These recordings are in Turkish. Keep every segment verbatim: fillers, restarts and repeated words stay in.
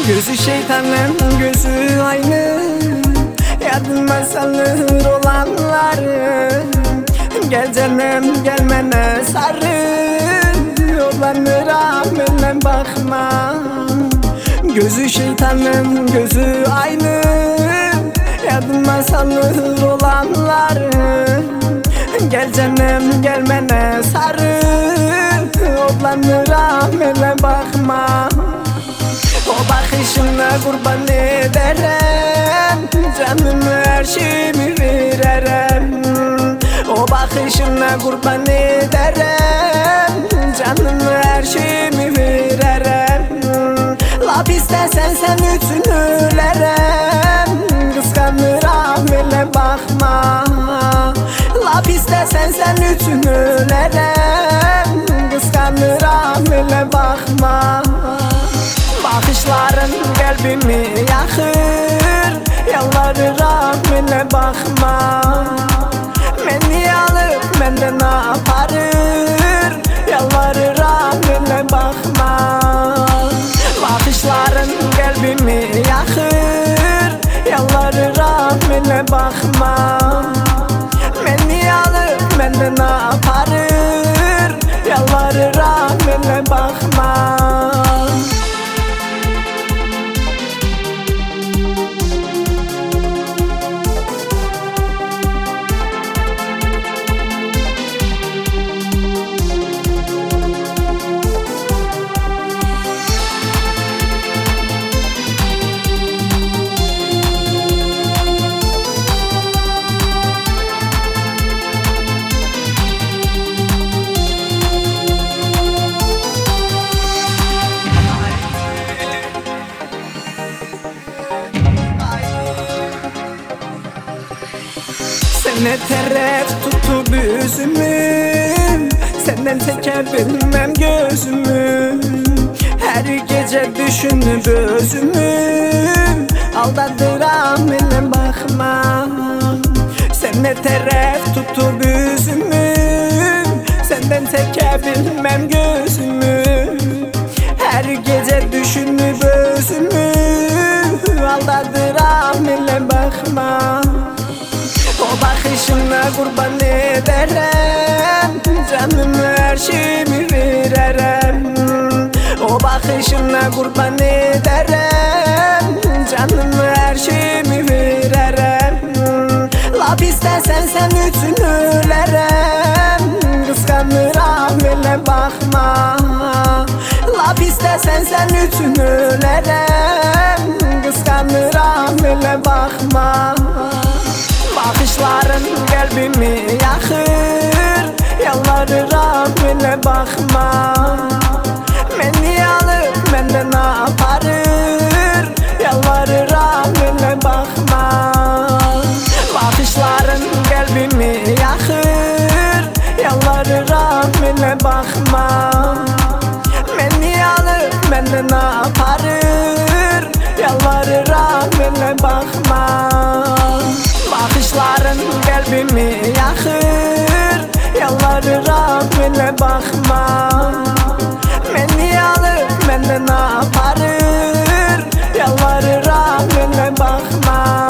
Gözü şeytanın gözü aynı, yardıma salır olanları. Gel canım gelmene sarı, olanlara benden bakma. Gözü şeytanın gözü aynı, yardıma salır olanları. Gel canım gelmene sarı, olanlara benden bakma. O bakışına kurban ederim, canımı her şeyimi veririm. O bakışına kurban ederim, canımı her şeyimi veririm. Laf istesen sen üçün ölerim, kıskanıram öyle bakma. Laf istesen sen üçün ölerim, kıskanıram öyle bakma. Bakışların kalbimi yakır, yalvarırım öyle bakma. Beni alıp benden ne yaparır, yalvarırım öyle bakma. Bakışların kalbimi yakır, yalvarırım öyle bakma. Beni alıp benden ne yaparır, yalvarırım öyle bakma. Ne teref tuttu büzümü, senden çekebilmem gözümü. Her gece düşünüp özümü, aldatıram eline bakma. Sen ne teref tuttu büzümü, senden çekebilmem gözümü. Her gece düşünüp özümü, aldatıram eline bakma. O bakışına kurban ederim, canımı her şeyimi veririm. O bakışına kurban ederim, canımı her şeyimi veririm. Laf istesen sen üçün ölerim, kıskanıram öyle bakma. Laf istesen sen üçün ölerim, kıskanıram öyle bakma. Bakışların kalbimi yakır, yalvarırım öyle bakma. Beni alıp benden ne yaparır, yalvarırım öyle bakma. Bakışların kalbimi yakır, yalvarırım öyle bakma. Beni alıp benden ne yaparır, yalvarırım öyle bakma. Bakışların kalbimi yakır, yalvarırım öyle bakma. Beni alıp benden ne yaparır, yalvarırım öyle bakma.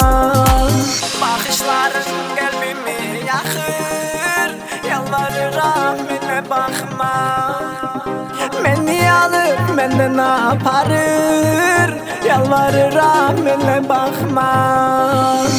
Bakışların kalbimi yakır, yalvarırım öyle bakma. Beni alıp benden ne yaparır, yalvarırım öyle bakma.